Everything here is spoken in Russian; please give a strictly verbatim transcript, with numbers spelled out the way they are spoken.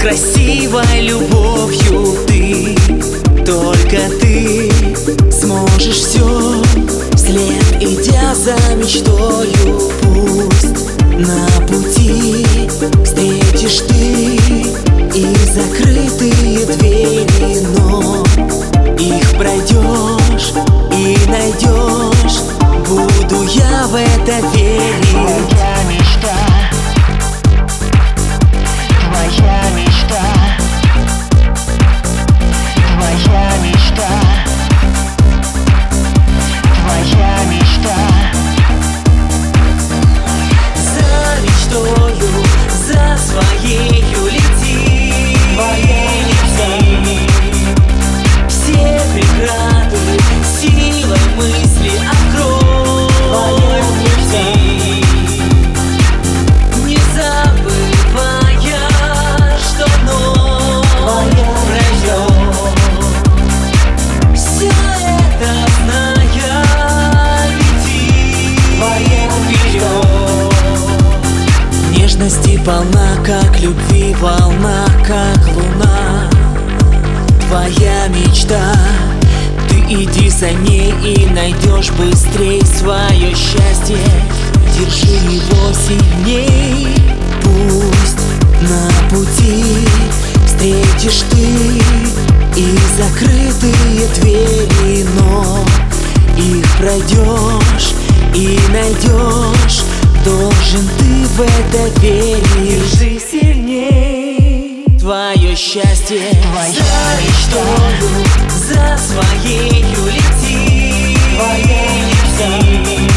красивой любовью ты. Только ты сможешь все, вслед идя за мечтою. Пусть на пути встретишь ты и закрытые двери, но их пройдешь и найдешь. Буду я в это верить. Твоя мечта, твоя мечта, твоя мечта, твоя мечта. За мечтою, за своею лети, лети. Все преграды силой мысли открой. Не забывая, что вновь пройдет. Все это зная, лети вперед. Нежности полна, как любви волна, как луна. Твоя мечта, ты иди за ней и найдешь быстрей свое счастье. Держи его сильней. Пусть на пути встретишь ты и закрытые двери, но их пройдешь и найдешь. Должен ты в это верить. Держи сильней твое счастье. Твоя мечта, За своею лети, лети.